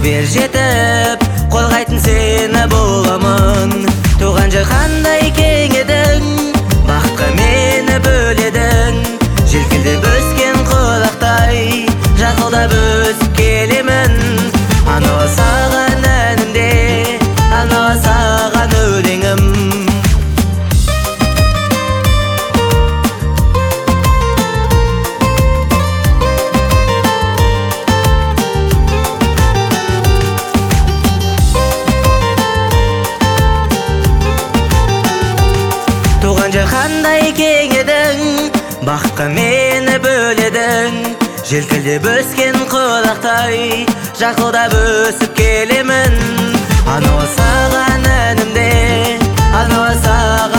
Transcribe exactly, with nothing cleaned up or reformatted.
бер жетіп қорғайтын сені боламын. Туған жер қандай кең едің, бақытқа мені бөледің. Желкілдеп өскен құрақтай жақылдап өсіп келемін. Анау саған әнімде, анау саған өлеңім. Туған жер қандай кең едің, бақытқа мені бөледің. Желкілдеп өскен құрақтай жақылдап өсіп келемін. Анау саған әнімде, анау саған